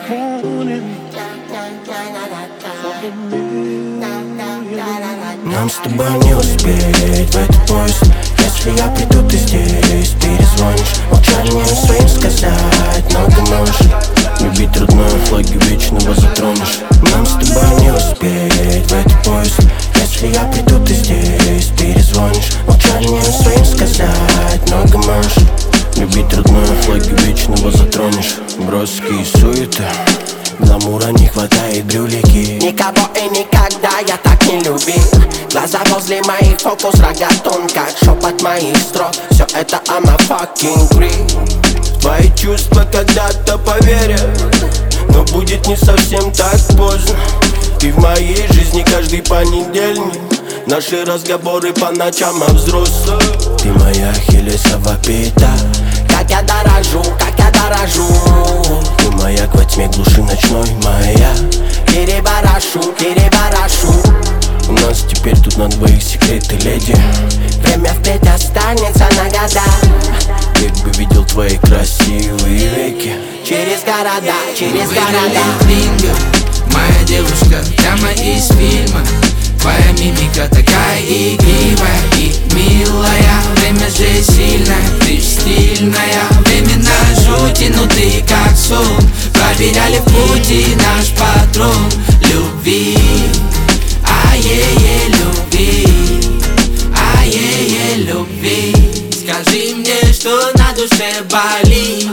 Нам с тобой не успеть в этот поезд. Если я приду, ты здесь перезвонишь. Молчанием своим сказать много можешь. Любить родное, флаги вечного затронешь. Нам с тобой не успеть в этот поезд. Если я приду, ты здесь перезвонишь. Молчанием своим сказать много можешь. Любить родное, флаги вечного затронешь. Броски и суета, гламура не хватает, брюлики. Никого и никогда я так не любил. Глаза возле моих, фокус рогатон, как шепот моих строк. Все это I'm a fucking creep. Твои чувства когда-то поверят, но будет не совсем так поздно. И в моей жизни каждый понедельник наши разговоры по ночам о взрослых. Ты моя ахиллесова пята. Как я дорожу, как я дорожу. Ты маяк во тьме глуши ночной, моя. Переборошу, переборошу. У нас теперь тут на двоих секреты, леди. Время впредь останется на года. Как бы видел твои красивые веки. Через города, через города. Фингер, моя девушка прямо из фильма. Твоя мимика такая игривая и милая. Время же сильное, ты ж стильная. Времена жути, ну ты как сон. Проверяли в пути наш патрон любви. Ай-е-е, любви. Ай-е-е, любви. Скажи мне, что на душе болит.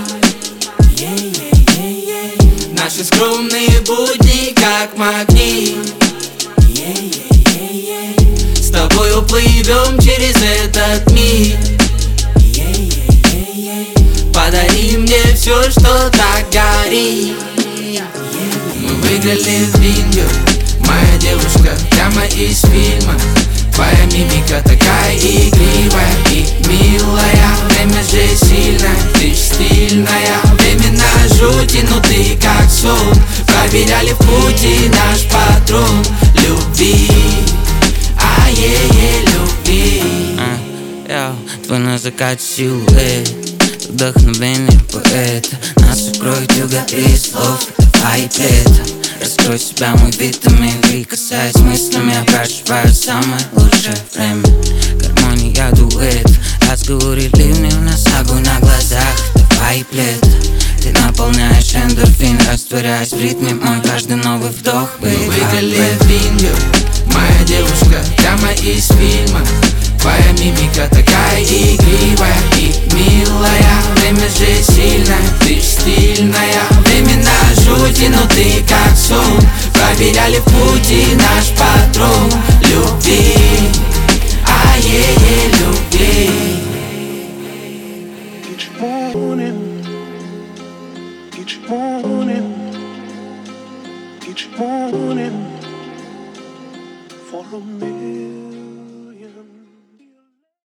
Наши скромные будни как магнит. С тобой уплывем через этот мир. Подари мне все, что так горит. Мы выиграли в бинго. Моя девушка прямо из фильма. Твоя мимика такая игривая и милая. Время же сильное, ты ж стильная. Времена жути, ну ты как сон. Проверяли в пути наш патрон любви. Ай-е-е, любви. Твой на закате силуэт, вдохновение поэта. Нас укроет юга и слов, вайб лета. Раскрой себя, мой витамин, прикасаясь мыслями, опрашиваю самое лучшее время. Гармония дуэт, разговоры ливни, у нас огонь на глазах. Это вайб лета. Ты наполняешь эндорфин, растворяясь в ритме мой каждый новый вдох. Мы выиграли бинго. Моя девушка прямо из фильма. Твоя мимика такая игривая и милая. Время же сильное, ты ж стильная. Времена жути, но ты как сон. Проверяли в пути наш патрон любви. Ай-е-е, любви. Each morning, each morning, each morning, follow me.